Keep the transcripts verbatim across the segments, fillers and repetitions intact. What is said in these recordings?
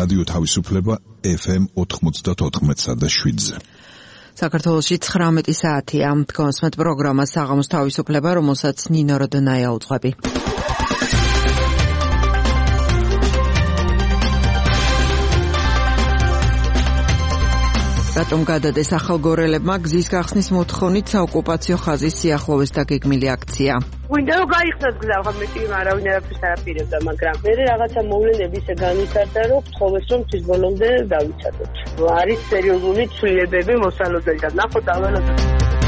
რადიო თავისუფლება ეფ ემ ოთხმოცდაოთხ და შვიდზე. საქართველოში ცხრამეტი საათია. კონსმეთ პროგრამა საღამოს თავისუფლება, რომელსაც ნინო როდონაია უძღვები. რატომ გადადეს ახალგორელებმა გზის გახსნის მოთხოვნით საოკუპაციო ხაზის სიახლოვეს დაგეგმილი აქცია? გვინდა რომ გაიხსნათ გზა, ხომ არავინ არაფერს არ აპირებდა, მაგრამ მე რაღაცა მოვლენები ისე განვითარდა, რომ გთხოვეს რომ თვის ბოლომდე დავიცადოთ. არის სერიოზული ცვლილებები მოსალოდნელად. ნახოთ ავალაბი.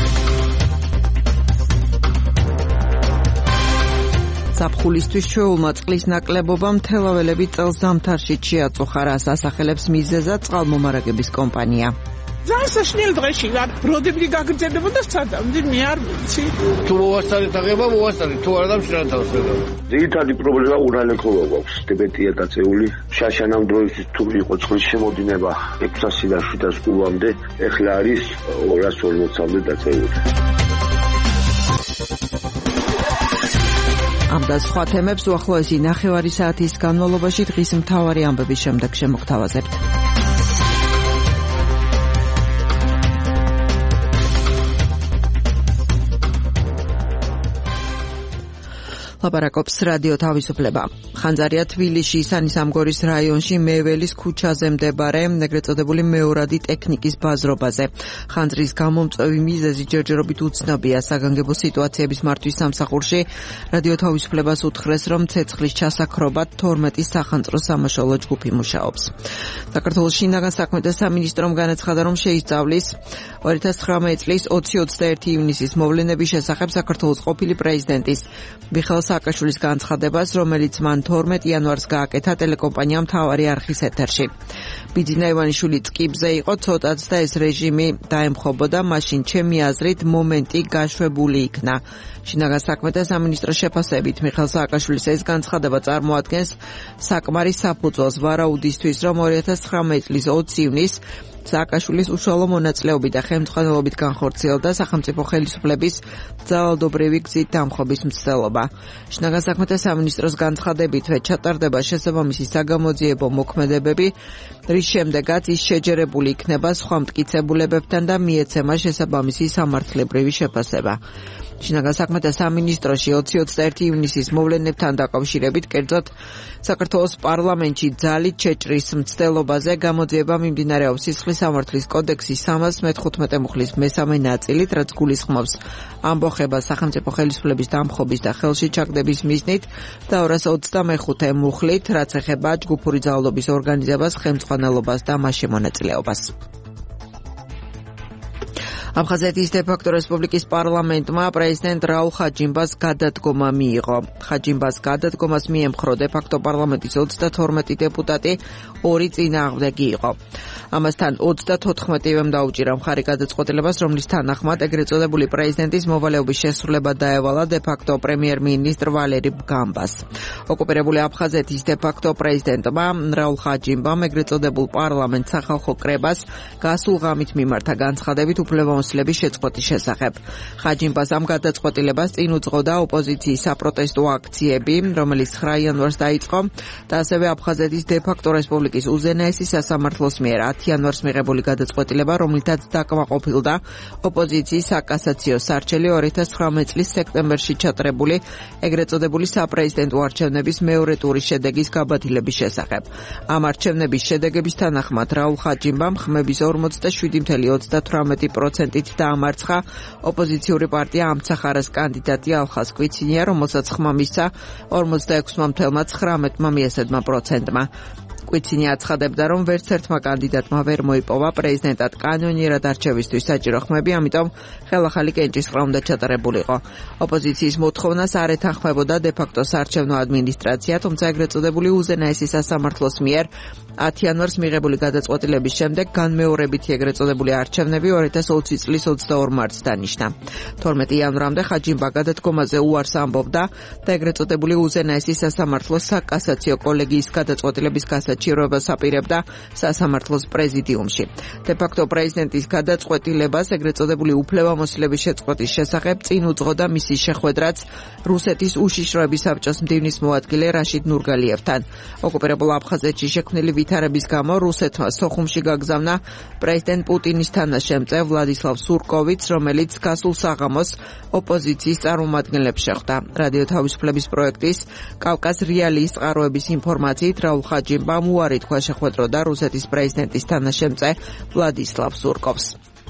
საფხულისთვის ჩვეულმა წყლის ნაკლებობამ თელაველები წელს ზამთარში შეაწუხა, რას ასახელებს მიზეზად წყალმომარაგების კომპანია. ძალიან საშინელი დღეში ვარ, ბროდები გაგრძელებოდა სადამდე მე არ ვიცი. თუ მოვასწარეთ აღება, მოვასწარეთ, თუ არა და მშრალ თავს ვეღარ. ძირითადი პრობლემა უნალექობა გვაქვს, დებეტია დაწეული. შაშანამ დროისთვის თუ იყო წყლის შემოდინება ექვსასი და შვიდას კუბამდე, ეხლა არის ორას ორმოცამდე დაწეული. ამ და სხვა თემებს უახლოესი ნახევარი საათის განმავლობაში დღის მთავარი ამბების შემდეგ შემოგთავაზებთ. ლაპარაკობს რადიო თავისუფლება. ხანძარია თბილისში ისანი-სამგორის რაიონში მეველის ქუჩაზე მდებარე ეგრეთ წოდებული მეორადი ტექნიკის ბაზრობაზე. ხანძრის გამომწვევი მიზეზი ჯერჯერობით უცნობია. საგანგებო სიტუაციების მართვის სამსახურში რადიო თავისუფლებას უთხრეს, რომ ცეცხლის ჩასაქრობად თორმეტი სახელმწიფო სამაშველო ჯგუფი მუშაობს. საქართველოს შინაგან საქმეთა სამინისტრომ განაცხადა, რომ შეისწავლის ორი ათას ცხრამეტი წლის ოცი ოცდაერთი ივნისის მოვლენების შესახებ საქართველოს ყოფილი პრეზიდენტის მიხეილ სააკაშვილის განცხადებას, რომელიც მან თორმეტი იანვარს გააკეთა ტელეკომპანია მთავარი არხის ეთერში. ბიძინა ივანიშვილი წკიბზე იყო, ცოტაც და ეს რეჟიმი დაემხობოდა, მაშინ ჩემი აზრით მომენტი გაშვებული იქნა. შინაგან საქმეთა სამინისტროს შეფასებით მიხეილ სააკაშვილის ეს განცხადება წარმოადგენს საკმარის საფუძველს ვარაუდისთვის, რომ ორი ათას ცხრამეტი წლის ოცი ივნისს სააკაშვილის უშუალო მონაწილეობით და ხელმძღვანელობით განხორციელდა სახელმწიფო ხელისუფლების ძალადობრივი გზით დამხობის მცდელობა. შინაგან საქმეთა სამინისტროს განცხადებითვე ჩატარდება შესაბამისი საგამოძიებო მოქმედებები, რის შემდეგაც ის შეჯერებული იქნება სხვა მტკიცებულებებთან და მიეცემა შესაბამისი სამართლებრივი შეფასება. შინაგან საქმეთა სამინისტროში ოცი ოცდაერთი ივნისის მოვლენებთან დაკავშირებით, კერძოდ საქართველოს პარლამენტში ძალით შეჭრის მცდელობაზე გამოძიება მიმდინარეობს სისხლის სამართლის კოდექსის სამას მეთხუთმეტე მუხლის მესამე ნაწილით, რაც გულისხმობს ამბოხებას სახელმწიფო ხელისუფლების დამხობის და ხელში ჩაგდების მიზნით და ორას ოცდამეხუთე მუხლით, რაც ეხება ჯგუფური ძალადობის ორგანიზებას, ხელმძღვანელობას და მასში მონაწილეობას. აფხაზეთის დე-ფაქტო რესპუბლიკის პარლამენტმა პრეზიდენტ რაულ ხაჯიმბას გადადგომა მიიღო. ხაჯიმბას გადადგომას მიემხრო დე-ფაქტო პარლამენტის ოცდათორმეტი დეპუტატი, ორი წინააღმდეგი იყო. ამასთან ოცდათოთხმეტივემ დაუჭირა მხარი გადაწყვეტილებას, რომლის თანახმად ეგრეთ წოდებული პრეზიდენტის მოვალეობის შესრულება დაევალა დე-ფაქტო პრემიერ-მინისტრ ვალერი გამბას. ოკუპირებული აფხაზეთის დე-ფაქტო პრეზიდენტმა რაულ ხაჯიმბამ ეგრეთ წოდებულ პარლამენტ სახალხო კრებას გასულ ღამით მიმართა განცხადებით უფლებამოსილების შეწყვეტის შესახებ. ხაჯიმბას ამ გადაწყვეტილებას წინ უძღოდა ოპოზიციის საპროტესტო აქციები, რომელიც ცხრა იანვარს დაიწყო და ასევე აფხაზეთის დე-ფაქტო რესპუბლიკის უზენაესი სასამართლოს მიერ ათი იანვარს მიღებული გადაწყვეტილება, რომლითაც დაკმაყოფილდა ოპოზიციის საკასაციო სარჩელი ორი ათას ცხრამეტი წლის სექტემბერში ჩატარებული ეგრეთ წოდებული საპრეზიდენტო არჩევნების მეორე ტურის შედეგის გაბათილების შესახებ. ამ არჩევნების შედეგების თანახმად რაულ ხაჯიმბამ ხმების ორმოცდაშვიდი წამლ ოცდათვრამეტი პროცენტით დაამარცხა ოპოზიციური პარტია ამცახარას კანდიდატი ალხას კვიცინია, რომელსაც ხმა მისცა ორმოცდაექვსი წამლ ცხრამეტი მიესედმა პროცენტმა. კვიცინია აცხადებდა, რომ ვერც ერთმა კანდიდატმა ვერ მოიპოვა პრეზიდენტად კანონიერად არჩევისთვის საჭირო ხმები, ამიტომ ხელახალი კენჭისყრა უნდა ჩატარებულიყო. ოპოზიციის მოთხოვნას არ ეთანხმებოდა დე-ფაქტო საარჩევნო ადმინისტრაცია, თუმცა ეგრეთ წოდებული უზენაესი სასამართლოს მიერ ათი იანვარს მიღებული გადაწყვეტილების შემდეგ განმეორებითი ეგრეთ წოდებული არჩევნები ორი ათას ოცი წლის ოცდაორ მარტს დანიშნა. თორმეტი იანვრამდე ხაჯიმბა გადადგომაზე უარს ამბობდა და ეგრეთ წოდებული უზენაესი სასამართლოს საკასაციო კოლეგიის გადაწყვეტილების გასაჩივრად საჩივრებას აპირებდა სასამართლოს პრეზიდიუმში. დე-ფაქტო პრეზიდენტის გადაწყვეტილებას ეგრეთ წოდებული უფლებამოსილების შეწყვეტის შესახებ წინ უძღოდა მისი შეხვედრაც რუსეთის უშიშროების საბჭოს მდივნის მოადგილე რაშიდ ნურგალიევთან. ოკუპირებულ აფხაზეთში შექმნილი ვითარების გამო რუსეთმა სოხუმში გაგზავნა პრეზიდენტ პუტინის თანაშემწე ვლადისლავ სურკოვიც, რომელიც გასულ საღამოს ოპოზიციის წარმომადგენლებს შეხვდა. რადიო თავისუფლების პროექტის კავკაზ რეალიის წყაროების ინფორმაციით რაულ ხაჯიმბამ უარი თქვა შეხვედროდა რუსეთის პრეზიდენტის თანაშემწე ვლადისლავ სურკოვს.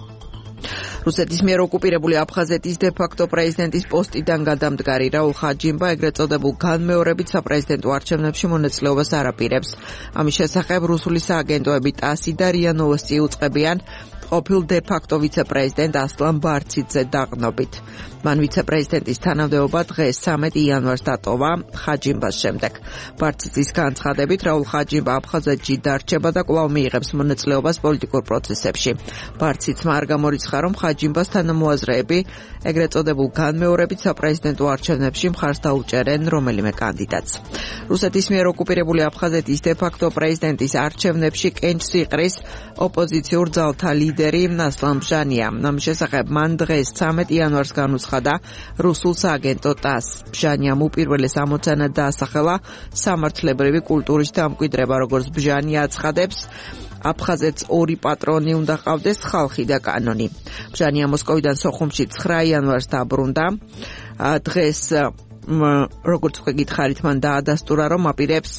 რუსეთის მიერ ოკუპირებული აფხაზეთის დე-ფაქტო პრეზიდენტის პოსტიდან გადამდგარი რაულ ხაჯიმბა ეგრეთ წოდებულ განმეორებით საპრეზიდენტო არჩევნებში მონაწილეობას არ აპირებს. ამის შესახებ რუსული სააგენტოები ტასი და რია ნოვოსტი უწყებიან ყოფილ დე-ფაქტო ვიცე-პრეზიდენტ ასლან ბარციძე დაყნობით. მან ვიცე-პრეზიდენტის თანამდებობა დღეს სამედი იანვარს დატოვა ხაჯიმბას შემდეგ. ბარციძის განცხადებით რაულ ხაჯიმბა აფხაზეთში დარჩება და კვლავ მიიღებს მონაწილეობას პოლიტიკურ პროცესებში. ბარციძმა არ გამორიცხა, რომ ხაჯიმბას თანამოაზრეები ეგრეთ წოდებულ განმეორებით საპრეზიდენტო არჩევნებში მხარს დაუჭერენ რომელიმე კანდიდატს. რუსეთის მიერ ოკუპირებული აფხაზეთის დე-ფაქტო პრეზიდენტის არჩევნებში კენჭს იყრის ოპოზიციურ ძალთა ლიდერი ასლან ბჟანია. ამის შესახებ მან დღეს სამედი იანვარს განუცხადა რუსულ სააგენტო ტას. ბჟანიამ უპირველეს ამოცანად დაასახელა სამართლებრივი კულტურის დამკვიდრება, როგორც ბჟანი აცხადებს. აფხაზეთს ორი პატრონი უნდა ყავდეს, ხალხი და კანონი. ბჟანია მოსკოვიდან სოხუმში ცხრა იანვარს დაბრუნდა. დღეს როგორც უკვე გითხარით, მან დაადასტურა, რომ აპირებს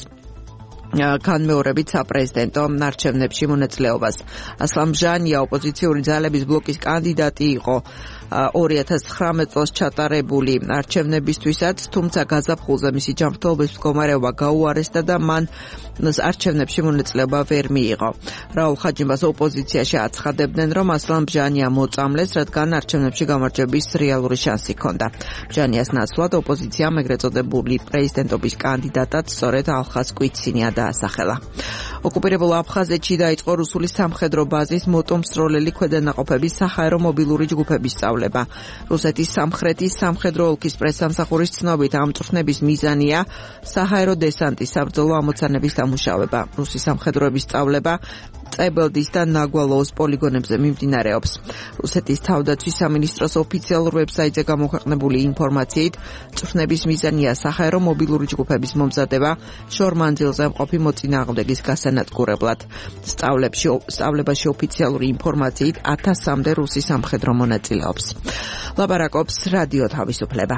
განმეორებით საპრეზიდენტო არჩევნებში მონაწილეობას. ასლან ბჟანია ოპოზიციური ძალების ბლოკის კანდიდატი იყო ორი ათას ცხრამეტ წელს ჩატარებული არჩევნებისთვისაც, თუმცა გაზაფხულზე მისი ჯანმრთელობის მდგომარეობა გაუარესდა და მან არჩევნებში მონაწილეობა ვერ მიიღო. რაულ ხაჯიმბას ოპოზიციაში აცხადებდნენ, რომ ასლან ბჟანია მოწამლეს, რადგან არჩევნებში გამარჯვების რეალური შანსი ჰქონდა. ბჟანიას ნაცვლად ოპოზიციამ ეგრეთ წოდებული პრეზიდენტობის კანდიდატად სწორედ ალხას კვიცინია დაასახელა. ოკუპირებულ აფხაზეთში დაიწყო რუსული სამხედრო ბაზის მოტომსროლელი ქვედანაყოფების საჰაერო მობილური ჯგუფების სწავლება. რუსეთის სამხრეთის სამხედრო ოლქის პრესსამსახურის ცნობით ამ წვრთნების მიზანია საჰაერო დესანტის საბრძოლო ამოცანების დამუშავება. რუსი სამხედროების სწავლება წებელდის და ნაგვალოოს პოლიგონებზე მიმდინარეობს. რუსეთის თავდაცვის სამინისტროს ოფიციალურ ვებსაიტზე გამოქვეყნებული ინფორმაციით, წვრთნების მიზანია საჰაერო მობილური ჯგუფების მომზადება შორმანძილზე მყოფი მოწინააღმდეგის გასანადგურებლად. სწავლებში სწავლებაში ოფიციალური ინფორმაციით ათასამდე რუსი სამხედრო მონაწილეობს. ლაპარაკობს რადიო თავისუფლება.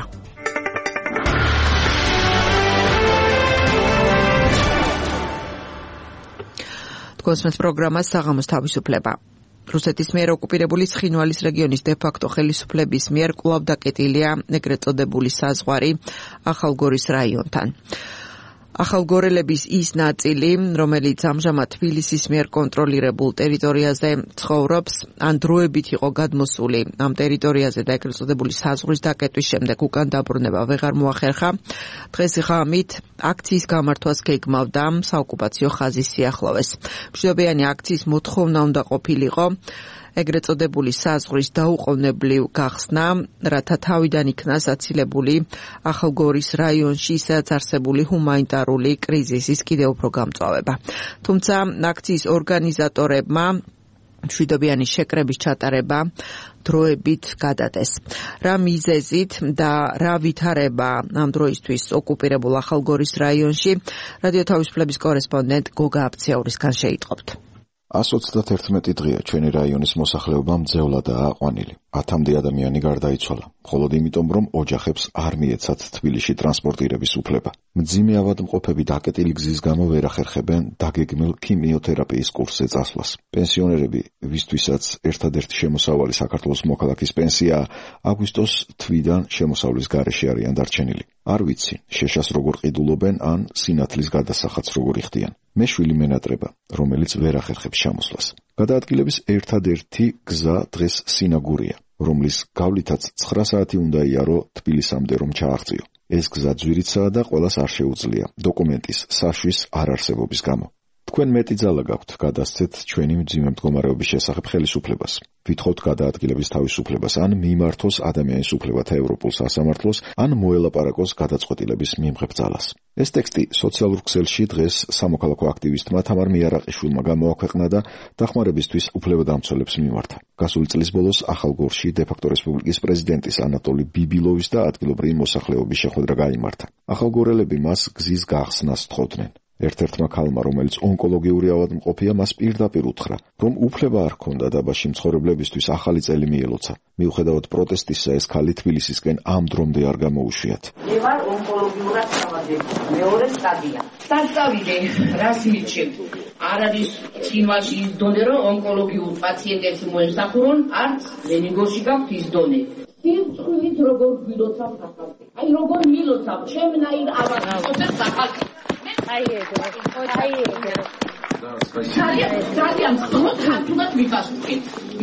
კოსმოს პროგრამა საღამოს თავისუფლება. რუსეთის მიერ ოკუპირებული ცხინვალის რეგიონის დე-ფაქტო ხელისუფლების მიერ კვლავ დაკეტილია ეგრეთ წოდებული საზღვარი ახალგორის რაიონთან. ახალგორელების ის ნაწილი, რომელიც ამჟამად თბილისის მიერ კონტროლირებულ ტერიტორიაზე ცხოვრობს, ან დროებით იყო გადმოსული ამ ტერიტორიაზე და ეგრეთ წოდებული საზღვრის დაკეტვის შემდეგ უკან დაბრუნება ვეღარ მოახერხა. დღეს ღამით აქციის გამართვას გეგმავდა საოკუპაციო ხაზის სიახლოვეს. მშვიდობიანი აქციის მოთხოვნა უნდა ყოფილიყო ეგრეთ წოდებული საზღვრის დაუყოვნებლივ გახსნა, რათა თავიდან იქნას აცილებული ახალგორის რაიონში ისედაც არსებული ჰუმანიტარული კრიზისის კიდევ უფრო გამწვავება. თუმცა აქციის ორგანიზატორებმა მშვიდობიანი შეკრების ჩატარება დროებით გადადეს. რა მიზეზით და რა ვითარება ამ დროისთვის ოკუპირებულ ახალგორის რაიონში, რადიო თავისუფლების კორესპონდენტ გოგა აფციაურისგან შეიტყობთ. one hundred thirty-one დღეა ჩვენი რაიონის მოსახლეობა მძევლადაა აყვანილი. ათამდე ადამიანი გარდაიცვალა, მხოლოდ იმიტომ, რომ ოჯახებს არ მიეცათ თბილისში ტრანსპორტირების უფლება. მძიმე ავადმყოფები დაკეტილი გზის გამო ვერ ახერხებენ დაგეგმილ ქიმიოთერაპიის კურსზე წასვლას. პენსიონერები, ვისთვისაც ერთადერთი შემოსავალი საქართველოს მოქალაქის პენსია, აგვისტოს თვიდან შემოსავლის გარეშე არიან დარჩენილი. არ ვიცი, შეშას როგორ ყიდულობენ ან სინათლის გადასახადს როგორ იხდიან. მე შვილი მენატრება, რომელიც ვერ ახერხებს ჩამოსვლას. გადაადგილების ერთადერთი გზა დღეს სინაგურია, რომლის გავლითაც ცხრა საათი უნდა იარო თბილისამდე რომ ჩააღწიო. ეს გზა ძვირიცაა და ყველას არ შეუძლია დოკუმენტის საშვის არ არსებობის გამო. თქვენ მეტი ძალა გაქვთ გადასცეთ ჩვენი მძიმე მდგომარეობის შესახებ ხელისუფლებას. Ვითხოვთ გადაადგილების თავისუფლებას, ან მიმართოს ადამიანის უფლებათა ევროპულ სასამართლოს, ან მოელაპარაკოს გადაწყვეტილების მიმღებ ძალას. ეს ტექსტი სოციალურ ქსელში დღეს სამოქალაქო აქტივისტმა თამარ მიარაყიშვილმა გამოაქვეყნა და დახმარებისთვის უფლებადამცველებს მიმართა. გასული წლის ბოლოს ახალგორში დე-ფაქტო რესპუბლიკის პრეზიდენტის ანატოლი ბიბილოვის და ადგილობრივი მოსახლეობის შეხვედრა გაიმართა. ახალგორელები მას გზის გახსნას თხოვდნენ. ერთ-ერთმა ქალმა, რომელიც ონკოლოგიური ავადმყოფია, მას პირდაპირ უთხრა, რომ უფლება არ ჰქონდა დაბაში მცხოვრებლებისთვის ახალი წელი მიელოცა. მიუხედავად პროტესტისა, ეს ქალი თბილისისკენ ამ დრომდე არ გამოუშვიათ. მე ვარ ონკოლოგიურად ავადმყოფი, მეორე სტადია. დასწავიდე, რას მირჩევ? არ არის წინვაში ის დონე, რომ ონკოლოგიურ პაციენტებს მოესახურონ, არც ლენინგორში გაქვთ ის დონე. სიწყვილით როგორ გილოცავ სახალხო? აი როგორ მილოცავ? ჩემნაირ ავადმყოფებს სახალხო. აი ეგრე, აი ეგრე. ძალიან სწორად ხათუნად მიფასუხე.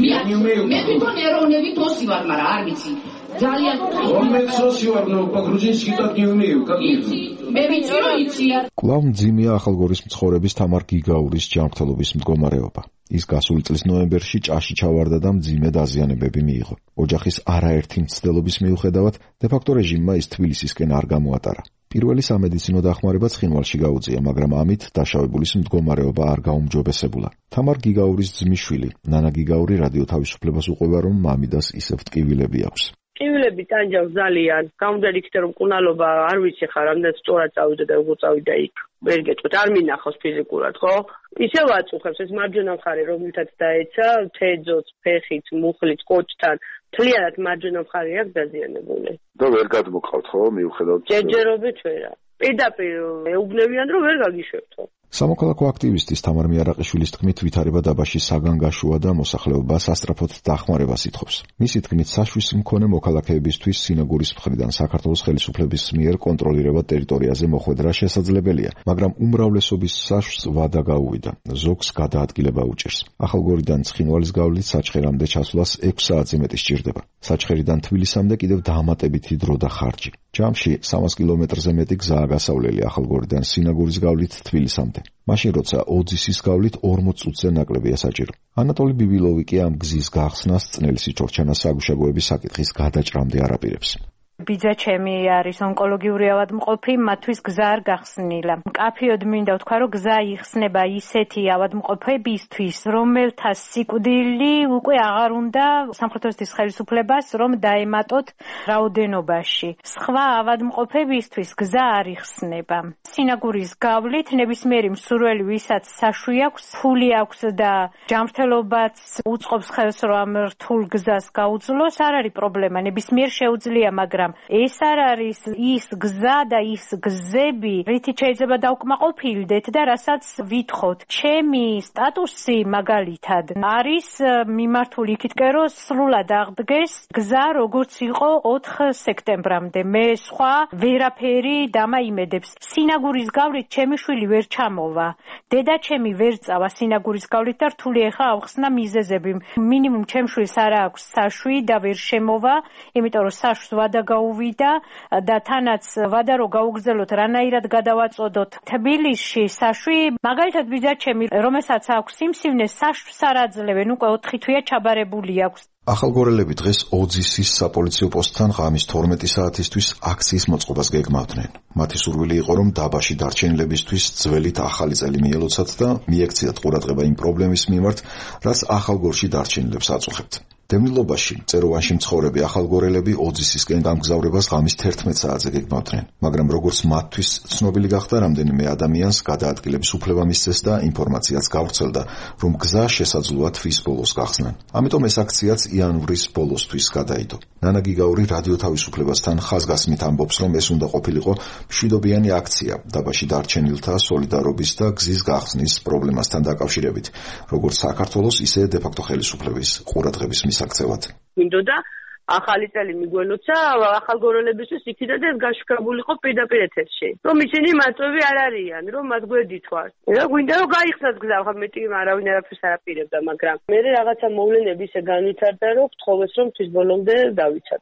მე თვითონ ეროვნებით ოსი ვარ, მაგრამ არ ვიცი. ძალიან რომელი ოსი ვარ, ნუ პაგრუჯინსკი და გიუნიუ, კაკი. მე ვიცი რომ იცი. კვლავ მძიმეა ახალგორის მცხოვრების თამარ გიგაურის ჯანმრთელობის მდგომარეობა. ის გასული წლის ნოემბერში ჭაში ჩავარდა და მძიმე დაზიანებები მიიღო. ოჯახის არაერთი მცდელობის მიუხედავად, დე-ფაქტო რეჟიმმა ის თბილისისკენ არ გამოატარა. პირველი სამედიცინო დახმარება ცხინვალში გაუწია, მაგრამ ამით დაშავებულის მდგომარეობა არ გაუმჯობესებულა. თამარ გიგაურის ძმისშვილი, ნანა გიგაური რადიო თავისუფლებას უყვება, რომ მამიდას ისევ ტკივილები აქვს. ტკივილები ტანჯავს ძალიან. გამოდარ იქით, რომ მკურნალობა არ ვიცი ხარ, რამდენად სწორად წავიდა და როგორ წავიდა იქ. ვერ გეტყვით, არ მინახავს ფიზიკურად, ხო? ისევ აწუხებს ეს მარჯვენა მხარე, რომელთაც დაეცა, თეძოც, ფეხით, მუხლით, კოჭთან. თლიანად მარჯვენა მხარე აქვს დაზიანებული. და ვერ გადმოყავთ, ხო, მიუხედავად ჯერჯერობით ვერა. პირდაპირ ეუბნებიან, რომ ვერ გაგიშვებთო. სამოქალაქო აქტივისტის თამარ მიარაყიშვილის თქმით, ვითარება დაბაში საგანგაშოა და მოსახლეობა სასწრაფოდ დახმარებას ითხოვს. მისი თქმით, საშვის მქონე მოქალაქეებისთვის სინაგურის მხრიდან საქართველოს ხელისუფლების მიერ კონტროლირება ტერიტორიაზე მოხვედრა შესაძლებელია, მაგრამ უმრავლესობის საშვს ვადა გაუვიდა. ზოგს გადაადგილება უჭირს. ახალგორიდან ცხინვალის გავლით საჩხერამდე ჩასვლას ექვს საათზე მეტი სჭირდება. საჩხერიდან თბილისამდე კიდევ დაამატებითი დრო და ხარჯი. ჯამში სამას კილომეტრზე მეტი გზაა გასავლელი ახალგორიდან სინაგურის გავლით თბილისამდე. მაშინ როცა ოძისის გავლით ორმოც წუთზე ნაკლებია საჭირო. ანატოლი ბიბილოვი კი ამ გზის გახსნას წნელი სიჩორჩანას საგუშაგოების საკითხის გადაჭრამდე არ აპირებს. ბიძა ჩემი არის ონკოლოგიური ავადმყოფი, მათთვის გზა არ გახსნილა. მკაფიოდ მინდა ვთქვა, რომ გზა იხსნება ისეთი ავადმყოფებისთვის, რომელთა სიკვდილი უკვე აღარ უნდა სამხრეთის ხელისუფლებას, რომ დაემატოთ რაოდენობაში. სხვა ავადმყოფებისთვის გზა არ იხსნება. სინაგურის გავლით ნებისმიერი მსურველი, ვისაც საშვი აქვს, ფული აქვს და ჯანმრთელობაც უწყობს ხელს, რომ ამ რთულ გზას გაუძლოს, არ არის პრობლემა, ნებისმიერ შეუძლია, მაგრამ ეს არ არის ის გზა და ის გზები, რითიც შეიძლება დავკმაყოფილდეთ და რასაც ვითხოვთ. ჩემი სტატუსი მაგალითად არის მიმართული იქითკენ, რომ სრულად აღდგეს გზა, როგორც იყო ოთხ სექტემბრამდე. მე სხვა ვერაფერი დამაიმედებს. სინაგურის გავლით ჩემი შვილი ვერ ჩამოვა. დედა ჩემი ვერ წავა სინაგურის გავლით და რთული ეხა ავხსნა მიზეზები. მინიმუმ ჩემ შვილს არ აქვს საშვი და ვერ შემოვა, იმიტომ რომ საშვს ვადა გაუვიდა და თანაც ვადა რომ გაუგრძელოთ, რანაირად გადავაწოდოთ თბილისში საშვი. მაგალითად ბიძა ჩემი, რომელსაც აქვს სიმსივნე, საშვს არ აძლევენ, უკვე ოთხი თვეა ჩაბარებული აქვს. ახალგორელები დღეს ოძისის საპოლიციო პოსტთან ღამის თორმეტი საათისთვის აქციის მოწყობას გეგმავდნენ. მათი სურვილი იყო, რომ დაბაში დარჩენილებისთვის ძველით ახალი წელი მიელოცათ და მიექციათ ყურადღება იმ პრობლემის მიმართ, რაც ახალგორში დარჩენილებს აწუხებთ. დევნილობაში წეროვანში მცხოვრები ახალგორელები ოძისისკენ გამგზავრებას ღამის თერთმეტ საათზე გეგმავდნენ, მაგრამ როგორც მათთვის ცნობილი გახდა, რამდენიმე ადამიანს გადაადგილების უფლება მისცეს და ინფორმაციაც გავრცელდა, რომ გზა შესაძლოა თვის ბოლოს გახსნან. ამიტომ ეს აქციაც იანვრის ბოლოსთვის გადაიდო. ნანა გიგაური რადიო თავისუფლებასთან ხაზგასმით ამბობს, რომ ეს უნდა ყოფილიყო მშვიდობიანი აქცია დაბაში დარჩენილთა სოლიდარობის და გზის გახსნის პრობლემასთან დაკავშირებით, როგორც საქართველოს, ისე დე-ფაქტო ხელისუფლების ყურადღების მისაქცევად. მინდოდა ახალი წელი მიგველოცა ახალგორელებისთვის იქიდა და ეს გაშუქებულიყო პირდაპირ ეთერში. რომ ისინი მაწვევი არ არიან, რომ მათ გვერდითვართ. და გვინდა რომ გაიხსნას გზა, ხა მეტი არავინ არაფერს არ აპირებდა, მაგრამ მე რაღაცა მოვლენები ისე განვითარდა, რომ გთხოვეს რომ თვის ბოლომდე დავიცადოთ.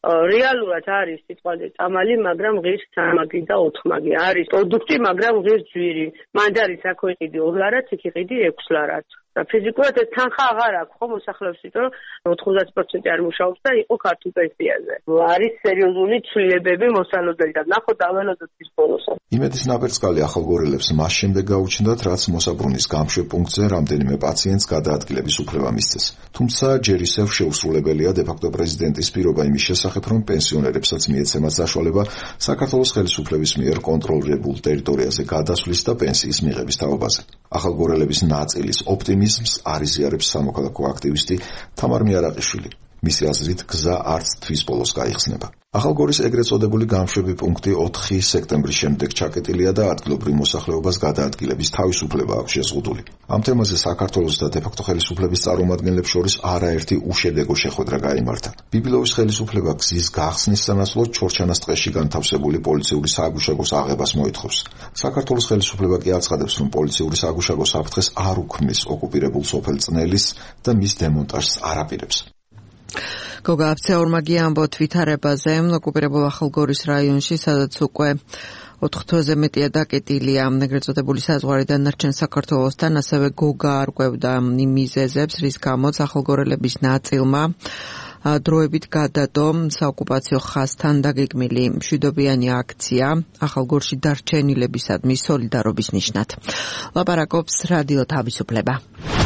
რეალურად არის სიტყვაზე წამალი, მაგრამ ღირს სამაგი და ოთხმაგი. არის პროდუქტი, მაგრამ ღირს ძვირი. მანდ არის აქ იყიდი ორ ლარად, იქ იყიდი ექვს ლარად. და ფიზიკურად ეს თანხა აღარ აქვს ხო მოსახლეებს, იმიტომ რომ ოთხმოცდაათი პროცენტი არ მუშაობს და იყო ქართულ პენსიაზე. არის სერიოზული ცვლილებები მოსალოდნელად. ნახოთ დაველოდოთ ის ბოლოს. იმედის ნაბერწკალი ახალგორელებს მას შემდეგ გაუჩნდათ, რაც მოსაბრუნის გამშვებ პუნქტზე რამდენიმე პაციენტს გადაადგილების უფლება მისცეს. თუმცა ჯერ ისევ შეუსრულებელია დე-ფაქტო პრეზიდენტის პირობა იმის შესახებ, რომ პენსიონერებსაც მიეცემათ საშუალება საქართველოს ხელისუფლების მიერ კონტროლირებულ ტერიტორიაზე გადასვლის და პენსიის მიღების თაობაზე. ახალგორელების ნაწილის ოპტიმიზმს არიზიარებს სამოქალაქო აქტივისტი თამარ მიარაყიშვილი. მისი აზრით, გზა არც თვის ბოლოს გაიხსნება. ახალგორის ეგრეთ წოდებული გამშვები პუნქტი ოთხი სექტემბრის შემდეგ ჩაკეტილია და ადგილობრივ მოსახლეობას გადაადგილების თავისუფლება აქვს შეზღუდული. ამ თემაზე საქართველოს და დე-ფაქტო ხელისუფლების წარმომადგენლებს შორის არაერთი უშედეგო შეხვედრა გაიმართა. ბიბილოვის ხელისუფლება გზის გახსნის სანაცვლოდ ჩორჩანას ტყეში განთავსებული პოლიციური საგუშაგოს აღებას მოითხოვს. საქართველოს ხელისუფლება კი აცხადებს, რომ პოლიციური საგუშაგო საფრთხეს არ უქმნის ოკუპირებულ სოფელ წნელის და მის დემონტაჟს არ აპირებს. გოგა აფცეორმაგი ამბობთ ვითარებაზე ოკუპირებულ ახალგორის რაიონში, სადაც უკვე ოთხ თვეზე მეტია დაკეტილია ეგრეთ წოდებული საზღვარი დანარჩენ საქართველოსთან, ასევე გოგა არკვევდა იმ მიზეზებს, რის გამოც ახალგორელების ნაწილმა დროებით გადადო საოკუპაციო ხაზთან დაგეგმილი მშვიდობიანი აქცია ახალგორში დარჩენილებისადმი სოლიდარობის ნიშნად. ლაპარაკობს რადიო თავისუფლება.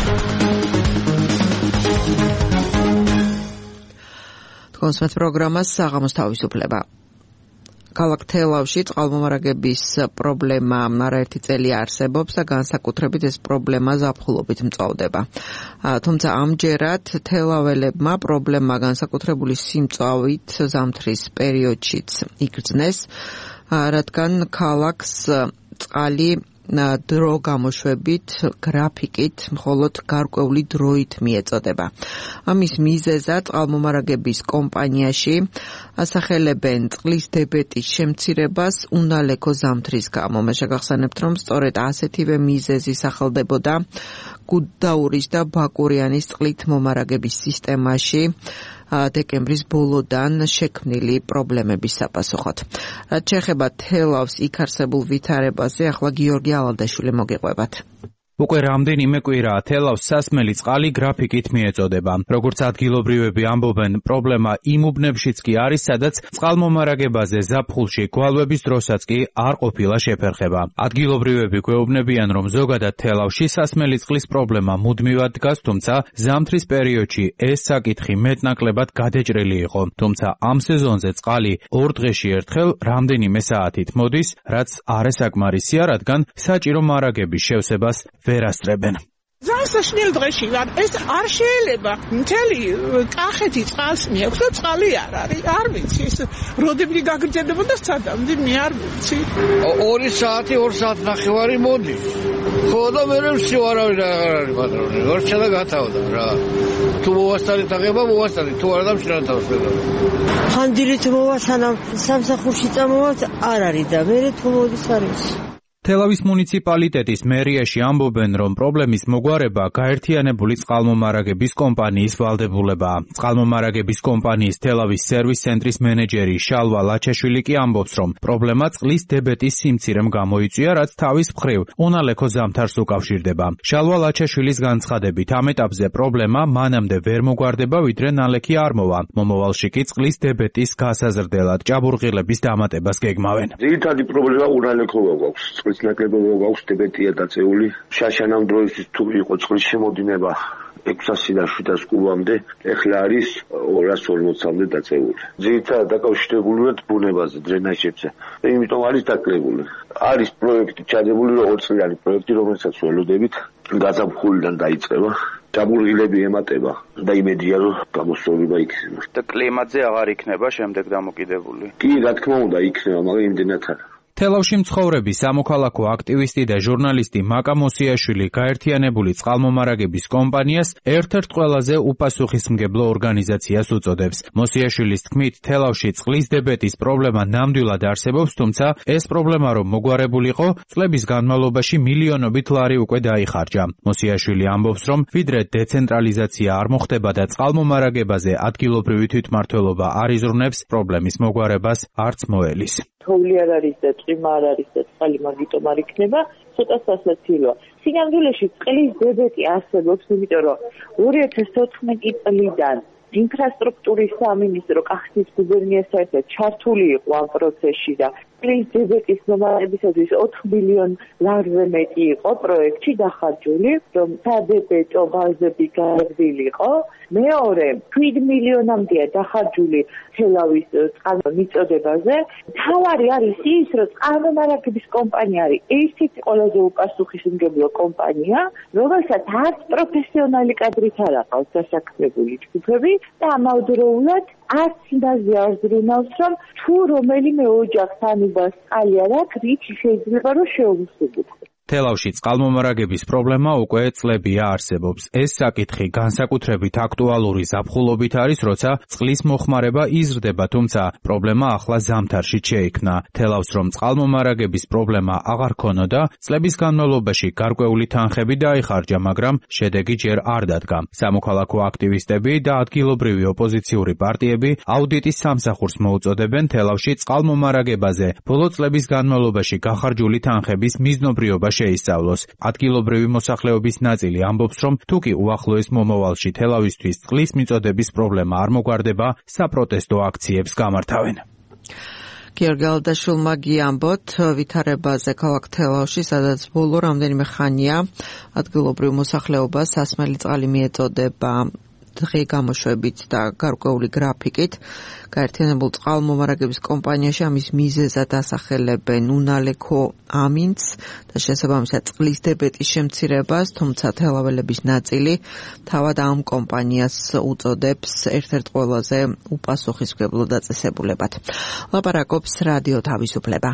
კონსმეთ პროგრამას საღამოს თავისუფლება. ქალაქ თელავში წყალმომარაგების პრობლემა არაერთი წელი არსებობს და განსაკუთრებით ეს პრობლემა ზაფხულობით მწვავდება. თუმცა ამჯერად თელაველებმა პრობლემა განსაკუთრებული სიმწვავით ზამთრის პერიოდშიც იგრძნეს, რადგან ქალაქს წყალი დრო გამოშვებით, გრაფიკით, მხოლოდ გარკვეული დროით მიეწოდება. ამის მიზეზად წყალმომარაგების კომპანიაში ასახელებენ წყლის დებეტის შემცირებას უნალექო ზამთრის გამო. მე შეგახსენებთ, რომ სწორედ ასეთივე მიზეზი სახელდებოდა გუდაურის და ბაკურიანის წყლით მომარაგების სისტემაში დეკემბრის ბოლოდან შექმნილი პრობლემების საპასუხოდ. რაც შეეხება თელავს იქ არსებულ ვითარებაზე, ახლა გიორგი ალალდაშვილი მოგიყვებათ. უკვე რამდენიმე კვირაა თელავს სასმელი წყალი გრაფიკით მიეწოდება. როგორც ადგილობრივები ამბობენ, პრობლემა იმ უბნებშიც კი არის, სადაც წყალმომარაგებაზე ზაფხულში გვალვების დროსაც კი არ ყოფილა შეფერხება. ადგილობრივები გვეუბნებიან, რომ ზოგადად თელავში სასმელი წყლის პრობლემა მუდმივად დგას, თუმცა ზამთრის პერიოდში ეს საკითხი მეტნაკლებად გადაჭრილი იყო. თუმცა ამ სეზონზე წყალი ორ დღეში ერთხელ რამდენიმე საათით მოდის, რაც არასაკმარისია, რადგან საჭირო მარაგების შევსებას ვერ ასწრებენ. ძალიან საშინელ დღეში ვარ, ეს არ შეიძლება. მთელი კახეთი წყალს მიაქვს და წყალი არ არის. არ ვიცი, ეს როდები გაგრძელებოდა სადამდე, მე არ ვიცი. ორი საათი, ორ საათი ნახევარი მოდის. ხო და მე ვსი ვარავინ აღარ არის პატრონი. ვარჩა და გათავდა რა. თუ მოვასწარი დაღება, მოვასწარი, თუ არა და მშრალ თავს ვედა. ხანდილით მოვასანამ სამსახურში წამოვართ, არ არის და მე თუ მოდის არის. თელავის მუნიციპალიტეტის მერიაში ამბობენ, რომ პრობლემის მოგვარება გაერთიანებული წყალმომარაგების კომპანიის ვალდებულებაა. წყალმომარაგების კომპანიის თელავის სერვის ცენტრის მენეჯერი შალვა ლაჩაშვილი კი ამბობს, რომ პრობლემა წყლის დებეტის სიმცირემ გამოიწვია, რაც თავის მხრივ უნალექო ზამთარს უკავშირდება. შალვა ლაჩაშვილის განცხადებით, ამ ეტაპზე პრობლემა მანამდე ვერ მოგვარდება, ვიდრე ნალექი არ მოვა. მომავალში კი წყლის დებეტის გასაზრდელად ჭაბურღილების დამატებას გეგმავენ. ძირითადი პრობლემა უნალექობა გვაქვს. ნაკლებობა გვაქვს დებეტია დაწეული. შაშანამ დროისთვის თუ იყო წყლის შემოდინება ექვსასი და შვიდას კუბამდე, ეხლა არის ორას ორმოცამდე დაწეული. ძირითადად დაკავშირებულია ბუნებაზე, დრენაჟებზე. იმიტომ არის დაკლებული. არის პროექტი ჩადებული, ორი წლიანი პროექტი, რომელსაც ველოდებით გაზაფხულიდან დაიწყება. ჭაბურღილები ემატება და იმედია, რომ გამოსწორება იქნება. და კლიმატზე აღარ იქნება შემდეგ დამოკიდებული. კი, რა თქმა უნდა, იქნება, მაგრამ იმდენად არა. თელავში მცხოვრები სამოქალაქო აქტივისტი და ჟურნალისტი მაკა მოსიაშვილი გაერთიანებული წყალმომარაგების კომპანიას ერთ-ერთ ყველაზე უპასუხისმგებლო ორგანიზაციას უწოდებს. მოსიაშვილის თქმით, თელავში წყლის დებეტის პრობლემა ნამდვილად არსებობს, თუმცა ეს პრობლემა რომ მოგვარებულიყო, წლების განმავლობაში მილიონობით ლარი უკვე დაიხარჯა. მოსიაშვილი ამბობს, რომ ვიდრე დეცენტრალიზაცია არ მოხდება და წყალმომარაგებაზე ადგილობრივი თვითმმართველობა არ იზრუნებს, პრობლემის მოგვარებას არც მოელის. თოვლი არ არის და წვიმა არ არის და წყალი მაგიტომ არ იქნება, ცოტა სასაცილოა. სინამდვილეში წყლის დებეტი არსებობს, იმიტომ რომ ორი ათას თოთხმეტი წლიდან ინფრასტრუქტურის სამინისტრო კახეთის გუბერნიას საერთოდ ჩართული იყო ამ პროცესში და წყლის დებეტის მომარაგებისათვის ოთხ მილიონ ლარზე მეტი იყო პროექტში დახარჯული, რომ სადებეტო ბაზები გააგრძელიყო. მეორე შვიდ მილიონამდეა დახარჯული თელავის წყალმიწოდებაზე. თავარი არის ის, რომ წყალმომარაგების კომპანია არის ერთ-ერთი ყველაზე უპასუხისმგებლო კომპანია, რომელსაც არც პროფესიონალი კადრით არ აყავს დასაქმებული ჯგუფები და ამავდროულად არც იმაზე არ ზრუნავს, რომ თუ რომელიმე ოჯახს ანუბას წყალი არ აქვს, რით შეიძლება რომ შეუმსუბუქოს. თელავში წყალმომარაგების პრობლემა უკვე წლებია არსებობს. ეს საკითხი განსაკუთრებით აქტუალური ზაფხულობით არის, როცა წყლის მოხმარება იზრდება, თუმცა პრობლემა ახლა ზამთარში შეიქმნა. თელავს რომ წყალმომარაგების პრობლემა აღარ ქონოდა, წლების განმავლობაში გარკვეული თანხები დაიხარჯა, მაგრამ შედეგი ჯერ არ დადგა. სამოქალაქო აქტივისტები და ადგილობრივი ოპოზიციური პარტიები აუდიტის სამსახურს მოუწოდებენ თელავში წყალმომარაგებაზე ბოლო წლების განმავლობაში გახარჯული თანხების მიზნობრიობა შეისწავლოს. ადგილობრივი მოსახლეობის ნაწილი ამბობს, რომ თუ კი უახლოეს მომავალში თელავისთვის წყლის მიწოდების პრობლემა არ მოგვარდება, საპროტესტო აქციებს გამართავენ. გიორგი ალდაშვილმა გიამბოთ ვითარებაზე ქალაქ თელავში, სადაც ბოლო რამდენიმე ხანია ადგილობრივ მოსახლეობას სასმელი წყალი მიეწოდება დღე გამოშვებით და გარკვეული გრაფიკით. გაერთიანებულ წყალმომარაგების კომპანიაში ამის მიზეზად ასახელებენ უნალექო ამინდს და შესაბამისად წყლის დებეტის შემცირებას, თუმცა თელაველების ნაწილი თავად ამ კომპანიას უწოდებს ერთ-ერთ ყველაზე უპასუხისმგებლო დაწესებულებად. ლაპარაკობს რადიო თავისუფლება.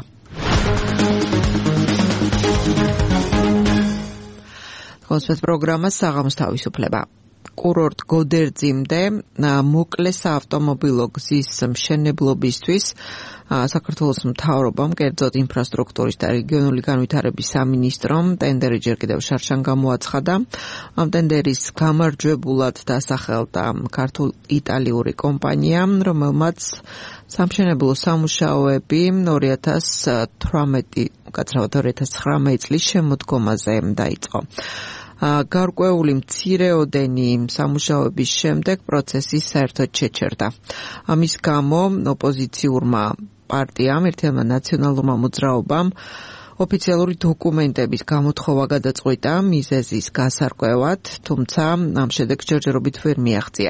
კონსპект პროგრამა საღამოს თავისუფლება. კურორტ გოდერძიმდე მოკლე საავტომობილო გზის მშენებლობისთვის საქართველოს მთავრობამ, კერძოდ ინფრასტრუქტურის და რეგიონული განვითარების სამინისტრომ ტენდერი ჯერ კიდევ შარშან გამოაცხადა. ამ ტენდერის გამარჯვებულად დასახელდა ქართულ-იტალიური კომპანია, რომელმაც სამშენებლო სამუშაოები ორი ათას თვრამეტი, უკაცრავად ორი ათას ცხრამეტი წლის შემოდგომაზე დაიწყო. გარკვეული მცირეოდენი სამუშაოების შემდეგ პროცესი საერთოდ შეჩერდა. ამის გამო ოპოზიციურმა პარტიამ, ერთიანმა ნაციონალურმა მოძრაობამ ოფიციალური დოკუმენტების გამოთხოვა გადაწყვიტა მიზეზის გასარკვევად, თუმცა ამ შედეგს ჯერჯერობით ვერ მიაღწია.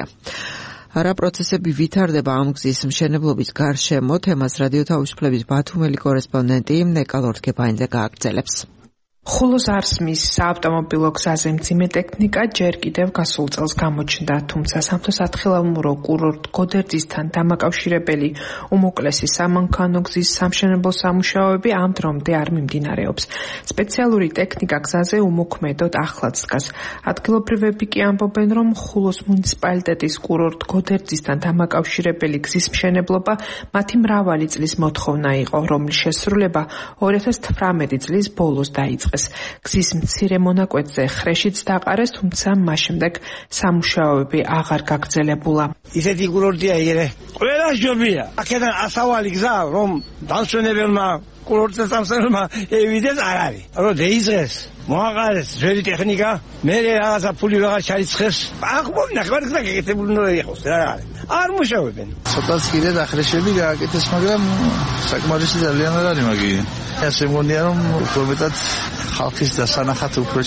რა პროცესები ვითარდება ამ გზის მშენებლობის გარშემო, თემას რადიო თავისუფლების ბათუმელი კორესპონდენტი ნეკა ლორთგებაინძე გააგრძელებს. ხულოს არსმის საავტომობილო გზაზე მძიმე ტექნიკა ჯერ კიდევ გასულ წელს გამოჩნდა, თუმცა სამთო-სათხილამურო კურორტ გოდერძისთან დამაკავშირებელი უმოკლესი სამანქანო გზის სამშენებლო სამუშაოები ამ დრომდე არ მიმდინარეობს. სპეციალური ტექნიკა გზაზე უმოქმედოდ ახლაც დგას. ადგილობრივები კი ამბობენ, რომ ხულოს მუნიციპალიტეტის კურორტ გოდერძისთან დამაკავშირებელი გზის მშენებლობა მათი მრავალი წლის მოთხოვნა იყო, რომლის შესრულება ორი ათას თვრამეტი წლის ბოლოს დაიწყეს. გზის მცირე მონაკვეთზე ხრეშიც დაყარეს, თუმცა მას შემდეგ სამუშაოები აღარ გაგრძელებულა. ისეთი კურორტია იგერე. ყველა ჯობია. აქედან ასავალი გზა, რომ დამსვენებელმა კურორტზე სამსახურმა ევიდეს არ არის. რომ დაიწყეს, მოაყარეს ძველი ტექნიკა, მე რაღაცა ფული ვეღარ ჩაიცხეს. აღმოვინა ხარ გზა გეკეთებული უნდა იყოს რა არის. არ მუშაობენ. ცოტაც კიდე დახრეშები გააკეთეს, მაგრამ საკმარისი ძალიან არ არის მაგი. ასე მგონია რომ უფრო მეტად ხალხის დასანახად უფრო ჩანდა.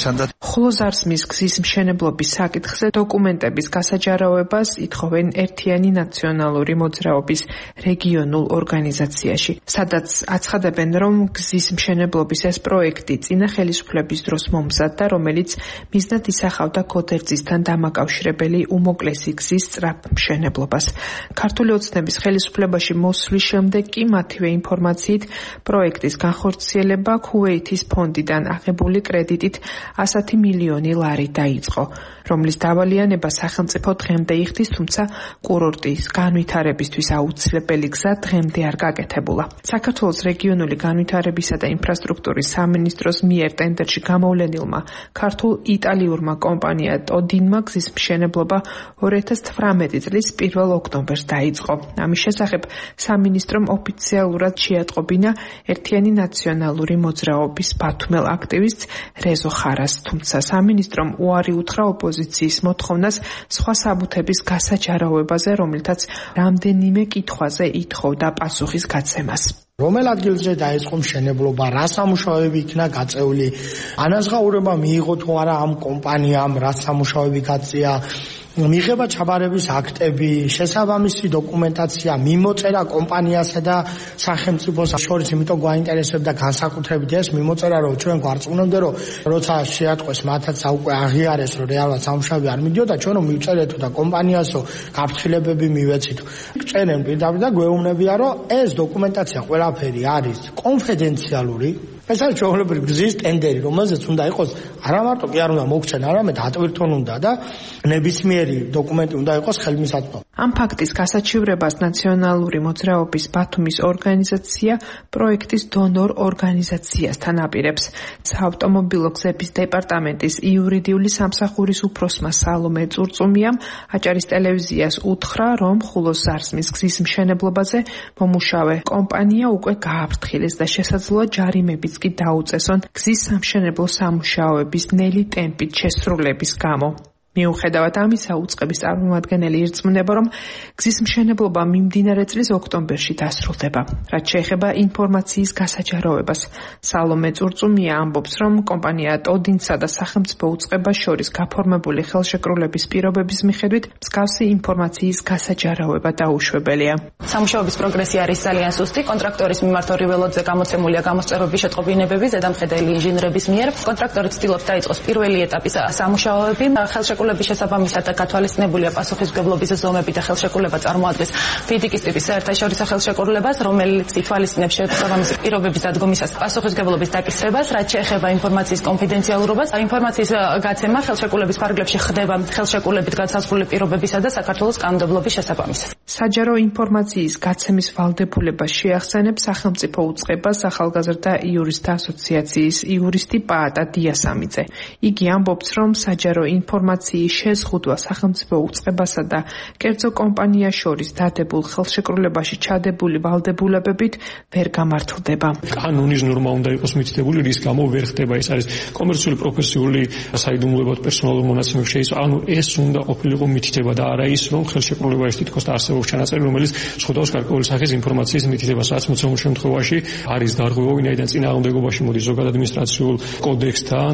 ხოლო ზარსმის გზის მშენებლობის საკითხზე დოკუმენტების გასაჯაროებას ითხოვენ ერთიანი ნაციონალური მოძრაობის რეგიონულ ორგანიზაციაში, სადაც აცხადებენ, რომ გზის მშენებლობის ეს პროექტი წინა ხელისუფლების დროს მომზადდა, რომელიც მიზნად ისახავდა გოდერძისთან დამაკავშირებელი უმოკლესი გზის სწრაფ მშენებლობას. ქართული ოცნების ხელისუფლებაში მოსვლის შემდეგ კი მათივე ინფორმაციით პროექტის განხორციელება ქუვეითის ფონდიდან აღებული კრედიტით ასი მილიონი ლარი დაიწყო, რომლის დავალიანება სახელმწიფო დღემდე იხდის, თუმცა კურორტის განვითარებისთვის აუცილებელი გზა დღემდე არ გაკეთებულა. საქართველოს რეგიონული განვითარებისა და ინფრასტრუქტურის სამინისტროს მიერ ტენდერში გამოვლენილმა ქართულ-იტალიურმა კომპანია ტოდინმა გზის მშენებლობა ორი ათას თვრამეტი წლის პირველ ოქტომბერს დაიწყო. ამის შესახებ სამინისტრომ ოფიციალურად შეატყობინა ერთიანი ნაციონალური მოძრაობის ბათუმელ აქტივისტს რეზო ხარას, თუმცა სამინისტრომ უარი უთხრა ოპოზიციის მოთხოვნას სხვა საბუთების გასაჯაროებაზე, რომლითაც რამდენიმე კითხვაზე ითხოვდა პასუხის გაცემას. რომელ ადგილზე დაიწყო მშენებლობა, რა სამუშაოები იქნა გაწეული, ანაზღაურება მიიღო თუ არა ამ კომპანიამ, რა სამუშაოები გაწია, მიღება ჩაბარების აქტები, შესაბამისი დოკუმენტაცია, მიმოწერა კომპანიასა და სახელმწიფოს შორის, იმიტომ გვაინტერესებდა განსაკუთრებით ეს მიმოწერა, რომ ჩვენ გვარწმუნებდე, რომ როცა შეატყვეს მათაც უკვე აღიარეს, რომ რეალურად სამუშაოები არ მიდიოდა, ჩვენ რომ მივწერეთო და კომპანიასო გაფრთხილებები მივეცითო. წერენ პირდაპირ და გვეუბნებია, რომ ეს დოკუმენტაცია ყველაფერი არის კონფიდენციალური. ეს არის ჩვეულებრივი გზის ტენდერი, რომელზეც უნდა იყოს არა მარტო კი არ უნდა მოგჩენ, არამედ ატვირთონ უნდა და ნებისმიერი დოკუმენტი უნდა იყოს ხელმისაწვდომი. ამ ფაქტის გასაჩივრებას ნაციონალური მოძრაობის ბათუმის ორგანიზაცია პროექტის დონორ ორგანიზაციასთან აპირებს. საავტომობილო გზების დეპარტამენტის იურიდიული სამსახურის უფროსმა სალომე წურწუმიამ აჭარის ტელევიზიას უთხრა, რომ ხულოს ზარსმის გზის მშენებლობაზე მომუშავე კომპანია უკვე გააფრთხილეს და შესაძლოა ჯარიმებიც კი დაუწესონ გზის სამშენებლო სამუშაოების ნელი ტემპით შესრულების გამო. მიუხედავად ამისა, უწყების წარმომადგენელი ირწმუნება, რომ გზის მშენებლობა მიმდინარე წლის ოქტომბერში დასრულდება. რაც შეეხება ინფორმაციის გასაჯაროებას, სალომე წურწუმია ამბობს, რომ კომპანია ტოდინსა და სახელმწიფო უწყებას შორის გაფორმებული ხელშეკრულების პირობების მიხედვით მსგავსი ინფორმაციის გასაჯაროება დაუშვებელია. სამუშაოების პროგრესი არის ძალიან სუსტი. კონტრაქტორის მიმართ ორივე ლოდზე გამოცემულია გამოსწერობის შეტყობინებები ზედამხედელი ინჟინრების მიერ. კონტრაქტორი ცდილობს დაიწყოს პირველი ეტაპის სამუშაოები. ხელშეკრულების შესაბამისად გათვალისწინებულია პასუხისმგებლობის ზომები და ხელშეკრულება წარმოადგენს ფიდიკის ტიპის საერთაშორისო ხელშეკრულებას, რომელიც ითვალისწინებს შესაბამისი პირობების დადგომისას პასუხისმგებლობის დაკისრებას, რაც შეეხება ინფორმაციის კონფიდენციალურობას. ინფორმაციის გაცემა ხელშეკრულების ფარგლებში ხდება ხელშეკრულებით განსაზღვრული პირობებისა და საქართველოს კანონმდებლობის შესაბამისად. საჯარო ინფორმაციის გაცემის ვალდებულებას შეახსენებს სახელმწიფო უწყებას ახალგაზრდა იურისტთა ასოციაციის იურისტი პაატა დიასამიძე. იგი ამბობს, რომ საჯარო ინფორმაციის შეზღუდვა სახელმწიფო უწყებასა და კერძო კომპანიას შორის დადებულ ხელშეკრულებაში ჩადებული ვალდებულებებით ვერ გამართლდება. კანონის ნორმა უნდა იყოს მითითებული, რის გამო ვერ ხდება. ეს არის კომერციული პროფესიული საიდუმლოებად პერსონალურ მონაცემებში შეიცვალა. ანუ ეს უნდა ყოფილიყო მითითება და არა ის, რომ ხელშეკრულებაში თითქოს და არსებობს ჩანაწერი, რომელიც შეხუტავს გარკვეული სახის ინფორმაციის მითითებას, რაც მოცემულ შემთხვევაში არის დარღვევა, ვინაიდან წინააღმდეგობაში მოდის ზოგად ადმინისტრაციულ კოდექსთან.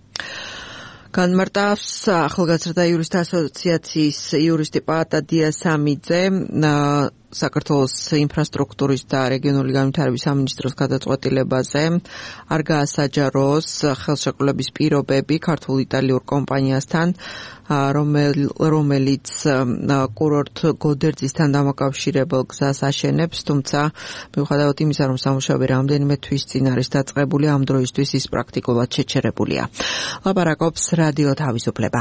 განმარტავს ახალგაზრდა იურისტთა ასოციაციის იურისტი პაატა დიასამიძე. საქართველოს ინფრასტრუქტურის და რეგიონული განვითარების სამინისტროს გადაწყვეტილებაზე არ გაასაჯაროს ხელშეკრულების პირობები ქართულ-იტალიურ კომპანიასთან, რომელიც კურორტ გოდერძისთან დამაკავშირებელ გზას აშენებს, თუმცა მიუხედავად იმისა, რომ სამუშაოები რამდენიმე თვის წინ არის დაწყებული, ამ დროისთვის ის პრაქტიკულად შეჩერებულია. ლაპარაკობს რადიო თავისუფლება.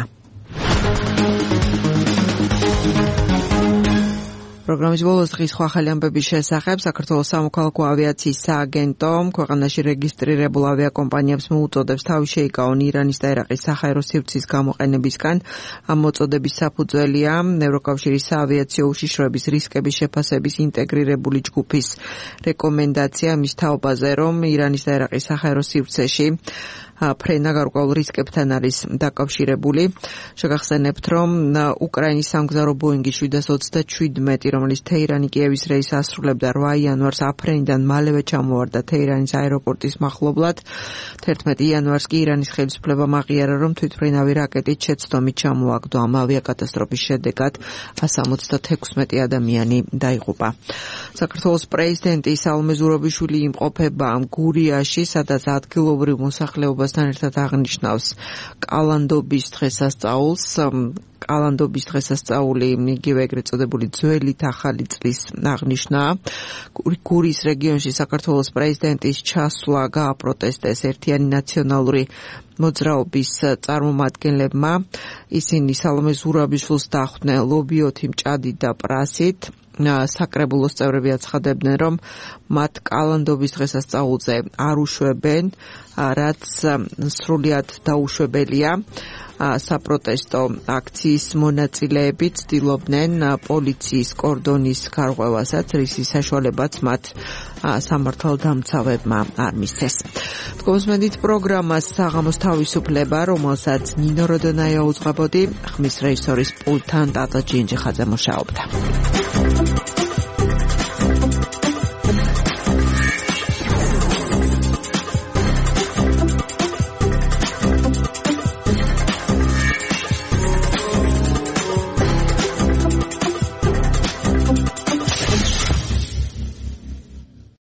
პროგრამის ბოლოს დღის სხვა ახალი ამბების შესახებ საქართველოს სამოქალაქო ავიაციის სააგენტო ქვეყანაში რეგისტრირებულ ავიაკომპანიებს მოუწოდებს თავი შეიკავონ ირანის და ერაყის საჰაერო სივრცის გამოყენებისგან. ამ მოწოდების საფუძველია ევროკავშირის საავიაციო უშიშროების რისკების შეფასების ინტეგრირებული ჯგუფის რეკომენდაცია მის თაობაზე, რომ ირანის და ერაყის საჰაერო სივრცეში ფრენა გარკვეულ რისკებთან არის დაკავშირებული. შეგახსენებთ, რომ უკრაინის სამგზავრო ბოინგი შვიდას ოცდაშვიდმეტი, რომელიც თეირანი კიევის რეისს ასრულებდა რვა იანვარს აფრენიდან მალევე ჩამოვარდა თეირანის აეროპორტის მახლობლად. თერთმეტი იანვარს კი ირანის ხელისუფლებამ აღიარა, რომ თვითმფრინავი რაკეტით შეცდომით ჩამოაგდო. ამ ავიაკატასტროფის შედეგად one hundred seventy-six ადამიანი დაიღუპა. საქართველოს პრეზიდენტი სალომე ზურაბიშვილი იმყოფება გურიაში, სადაც ადგილობრივ მოსახლეობასთან ერთად აღნიშნავს კალანდობის დღესასწაულს. კალანდობის დღესასწაული იგივე ეგრეთ წოდებული ძველით ახალი წლის აღნიშვნაა. გურიის რეგიონში საქართველოს პრეზიდენტის ჩასვლა გააპროტესტეს ერთიანი ნაციონალური მოძრაობის წარმომადგენლებმა. ისინი სალომე ზურაბიშვილს დახვდნენ ლობიოთი მჭადით და პრასით. საკრებულოს წევრები აცხადებდნენ, რომ მათ კალანდობის დღესასწაულზე არ უშვებენ, რაც სრულიად დაუშვებელია. საპროტესტო აქციის მონაწილეები ცდილობდნენ პოლიციის კორდონის გარღვევასაც, რის საშუალებაც მათ სამართალდამცავებმა არ მისცეს. თქოსმენდით პროგრამას საღამოს თავისუფლება, რომელსაც ნინო როდონაია უძღვებოდი, ხმის რეჟისორის პულტთან ტატა ჯინჯიხაძე მუშაობდა.